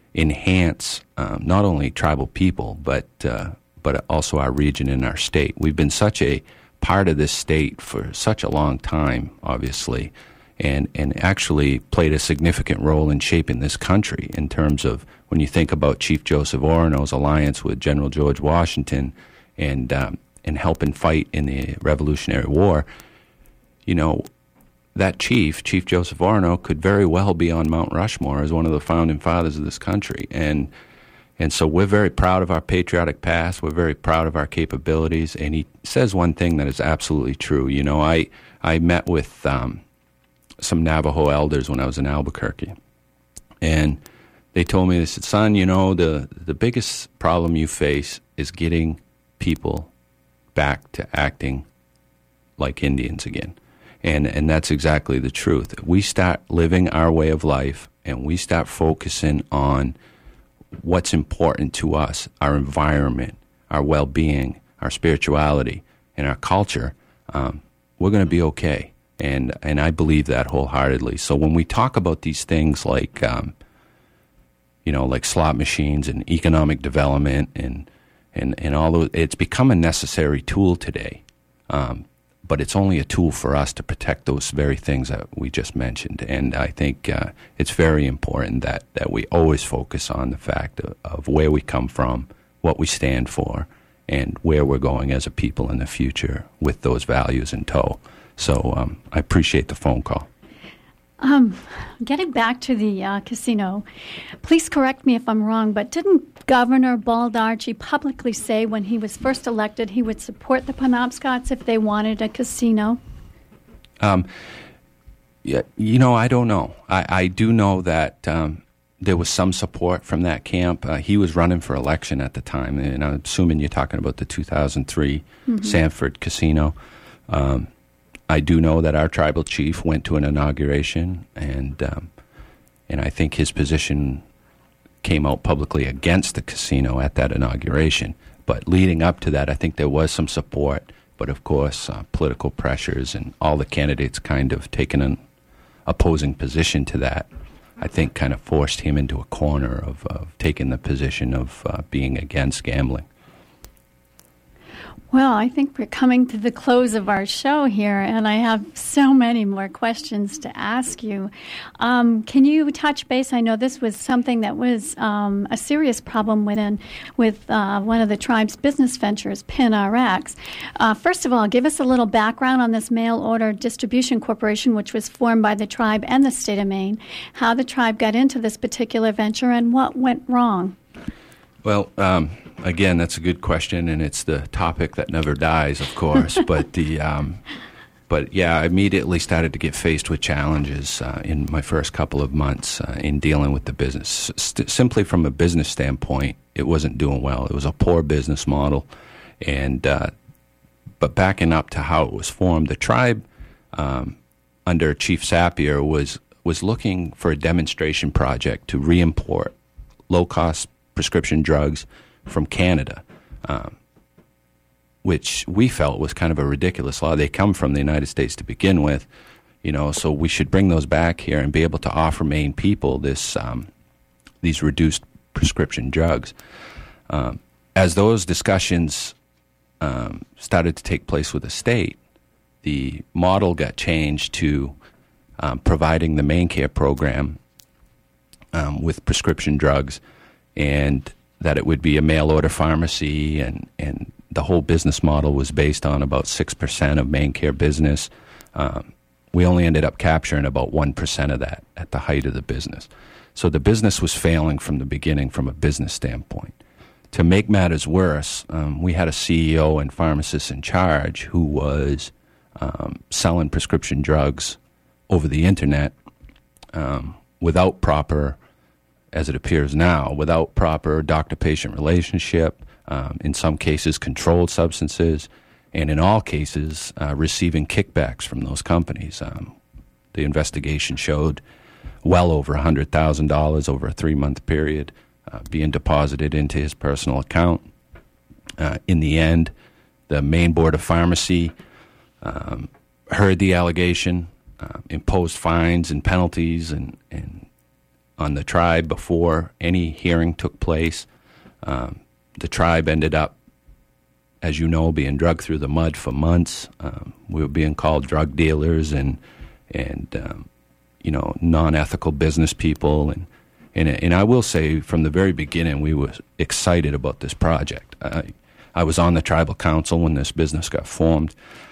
enhance um, not only tribal people, but uh, but also our region and our state. We've been such a part of this state for such a long time, obviously, and and actually played a significant role in shaping this country in terms of when you think about Chief Joseph Orono's alliance with General George Washington and um, and helping fight in the Revolutionary War. You know, that chief, Chief Joseph Orono, could very well be on Mount Rushmore as one of the founding fathers of this country. And and so we're very proud of our patriotic past. We're very proud of our capabilities. And he says one thing that is absolutely true. You know, I, I met with um, some Navajo elders when I was in Albuquerque. And they told me, they said, son, you know, the, the biggest problem you face is getting people back to acting like Indians again. And and that's exactly the truth. We start living our way of life, and we start focusing on what's important to us, our environment, our well-being, our spirituality, and our culture, um, we're going to be okay. And and I believe that wholeheartedly. So when we talk about these things like, um, you know, like slot machines and economic development and and, and all those, it's become a necessary tool today. Um But it's only a tool for us to protect those very things that we just mentioned. And I think uh, it's very important that, that we always focus on the fact of, of where we come from, what we stand for, and where we're going as a people in the future with those values in tow. So um, I appreciate the phone call. Um, getting back to the uh, casino, please correct me if I'm wrong, but didn't Governor Baldarci publicly say when he was first elected he would support the Penobscots if they wanted a casino? Um, yeah, you know, I don't know. I, I do know that um, there was some support from that camp. Uh, he was running for election at the time, and I'm assuming you're talking about the two thousand three mm-hmm. Sanford Casino. Um, I do know that our tribal chief went to an inauguration, and um, and I think his position came out publicly against the casino at that inauguration. But leading up to that, I think there was some support. But of course, uh, political pressures and all the candidates kind of taking an opposing position to that, I think kind of forced him into a corner of, of taking the position of uh, being against gambling. Well, I think we're coming to the close of our show here, and I have so many more questions to ask you. Um, can you touch base? I know this was something that was um, a serious problem within with uh, one of the tribe's business ventures, PinRx. Uh, first of all, give us a little background on this mail order distribution corporation, which was formed by the tribe and the state of Maine, how the tribe got into this particular venture, and what went wrong. Well, um, again, that's a good question, and it's the topic that never dies, of course. but the, um, but yeah, I immediately started to get faced with challenges uh, in my first couple of months uh, in dealing with the business. St- simply from a business standpoint, it wasn't doing well. It was a poor business model, and uh, but backing up to how it was formed, the tribe um, under Chief Sapir was was looking for a demonstration project to reimport low-cost prescription drugs from Canada, um, which we felt was kind of a ridiculous law. They come from the United States to begin with, you know, so we should bring those back here and be able to offer Maine people this um, these reduced prescription drugs. Um, as those discussions um, started to take place with the state, the model got changed to um, providing the Maine Care program um, with prescription drugs, and that it would be a mail-order pharmacy, and, and the whole business model was based on about six percent of Maine Care business. Um, we only ended up capturing about one percent of that at the height of the business. So the business was failing from the beginning from a business standpoint. To make matters worse, um, we had a C E O and pharmacist in charge who was um, selling prescription drugs over the internet um, without proper, as it appears now, without proper doctor-patient relationship, um, in some cases controlled substances, and in all cases uh, receiving kickbacks from those companies. Um, the investigation showed well over one hundred thousand dollars over a three-month period uh, being deposited into his personal account. Uh, in the end, the Maine Board of Pharmacy um, heard the allegation, uh, imposed fines and penalties and, and on the tribe before any hearing took place. Um, the tribe ended up, as you know, being dragged through the mud for months. Um, we were being called drug dealers and and um, you know, non-ethical business people, and and and I will say from the very beginning we were excited about this project. I I was on the tribal council when this business got formed,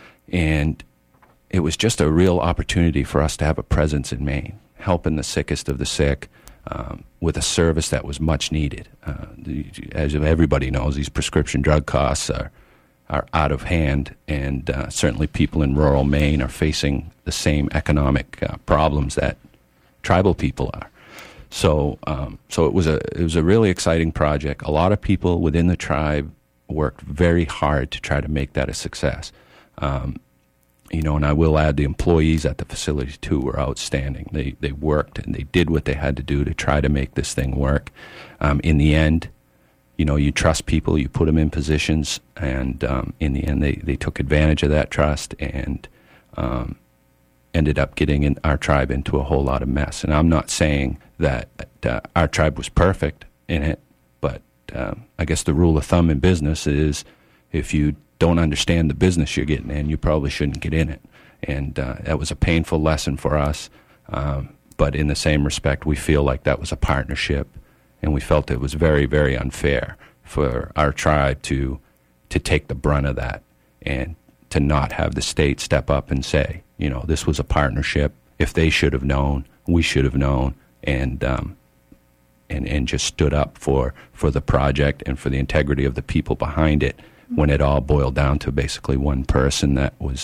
and it was just a real opportunity for us to have a presence in Maine, helping the sickest of the sick um, with a service that was much needed. Uh, the, as everybody knows, these prescription drug costs are are out of hand, and uh, certainly people in rural Maine are facing the same economic uh, problems that tribal people are. So, um, so it was a it was a really exciting project. A lot of people within the tribe worked very hard to try to make that a success. Um, You know, and I will add the employees at the facility, too, were outstanding. They they worked and they did what they had to do to try to make this thing work. Um, in the end, you know, you trust people, you put them in positions, and um, in the end, they, they took advantage of that trust and um, ended up getting in our tribe into a whole lot of mess. And I'm not saying that uh, our tribe was perfect in it, but um, I guess the rule of thumb in business is if you don't understand the business you're getting in, you probably shouldn't get in it. And uh, that was a painful lesson for us. Um, but in the same respect, we feel like that was a partnership, and we felt it was very, very unfair for our tribe to to take the brunt of that and to not have the state step up and say, you know, this was a partnership. If they should have known, we should have known, and um, and and just stood up for, for the project and for the integrity of the people behind it, when it all boiled down to basically one person that was um,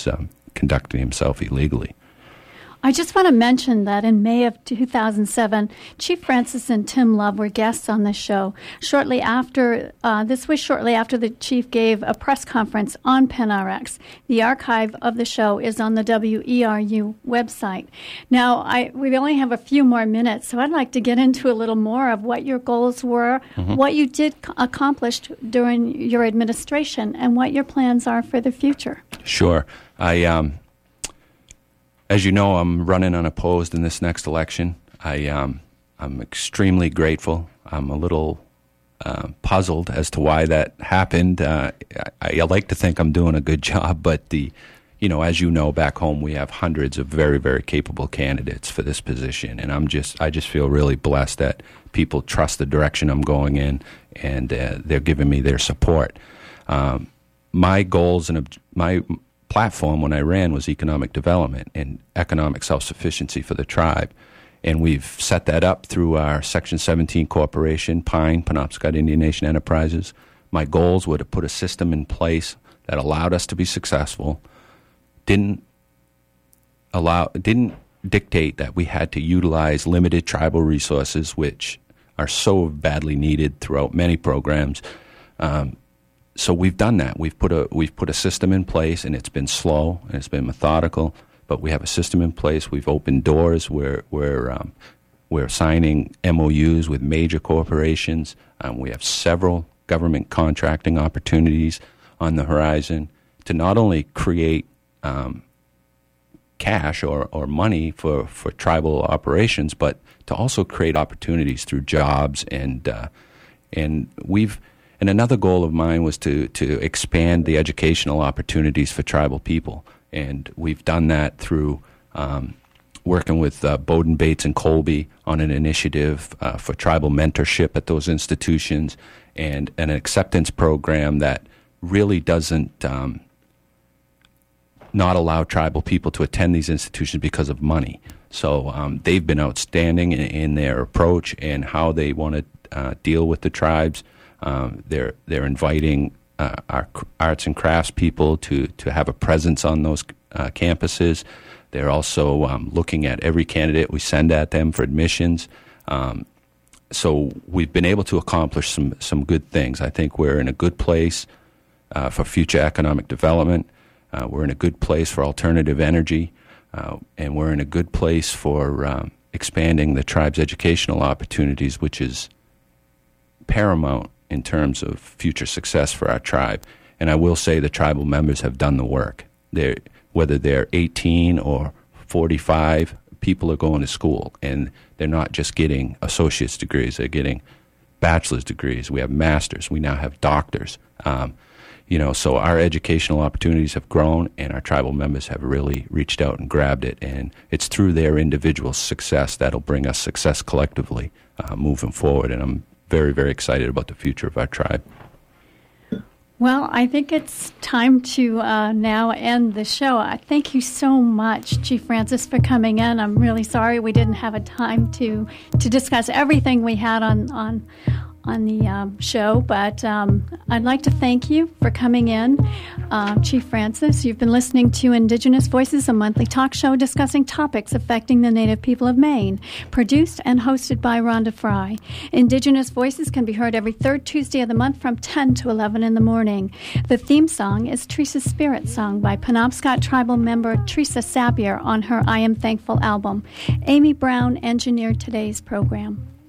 conducting himself illegally. I just want to mention that in May of two thousand seven, Chief Francis and Tim Love were guests on this show. Shortly after, uh, this was shortly after the Chief gave a press conference on PenRx. The archive of the show is on the W E R U website. Now, I we only have a few more minutes, so I'd like to get into a little more of what your goals were, mm-hmm. what you did c- accomplish during your administration, and what your plans are for the future. Sure. I um. As you know, I'm running unopposed in this next election. I, um, I'm extremely grateful. I'm a little uh, puzzled as to why that happened. Uh, I, I like to think I'm doing a good job, but the, you know, as you know, back home we have hundreds of very, very capable candidates for this position, and I'm just, I just feel really blessed that people trust the direction I'm going in, and uh, they're giving me their support. Um, my goals and ob- my platform when I ran was economic development and economic self-sufficiency for the tribe. And we've set that up through our Section seventeen corporation, Pine, Penobscot Indian Nation Enterprises. My goals were to put a system in place that allowed us to be successful, didn't allow, didn't dictate that we had to utilize limited tribal resources, which are so badly needed throughout many programs. Um, So we've done that. We've put a we've put a system in place, and it's been slow and it's been methodical. But we have a system in place. We've opened doors. We're we're um, we're signing M O Us with major corporations. Um, we have several government contracting opportunities on the horizon to not only create um, cash or, or money for, for tribal operations, but to also create opportunities through jobs and uh, and we've. And another goal of mine was to, to expand the educational opportunities for tribal people. And we've done that through um, working with uh, Bowden, Bates, and Colby on an initiative uh, for tribal mentorship at those institutions, and an acceptance program that really doesn't um, not allow tribal people to attend these institutions because of money. So um, they've been outstanding in, in their approach and how they want to uh, deal with the tribes. Um, they're they're inviting uh, our arts and crafts people to, to have a presence on those uh, campuses. They're also um, looking at every candidate we send at them for admissions. Um, so we've been able to accomplish some some good things. I think we're in a good place uh, for future economic development. Uh, we're in a good place for alternative energy, uh, and we're in a good place for um, expanding the tribe's educational opportunities, which is paramount in terms of future success for our tribe. And I will say the tribal members have done the work. They're, whether they're eighteen or forty-five, people are going to school, and they're not just getting associate's degrees, they're getting bachelor's degrees. We have masters. We now have doctors. Um, you know, so our educational opportunities have grown, and our tribal members have really reached out and grabbed it, and it's through their individual success that'll bring us success collectively uh, moving forward. And I'm very, very excited about the future of our tribe. Well, I think it's time to uh, now end the show. I thank you so much, Chief Francis, for coming in. I'm really sorry we didn't have a time to to discuss everything we had on on on the um, show, but um, I'd like to thank you for coming in, uh, Chief Francis. You've been listening to Indigenous Voices, a monthly talk show discussing topics affecting the Native people of Maine, produced and hosted by Rhonda Fry. Indigenous Voices can be heard every third Tuesday of the month from ten to eleven in the morning. The theme song is Teresa's Spirit Song by Penobscot tribal member Teresa Sabier on her I Am Thankful album. Amy Brown engineered today's program.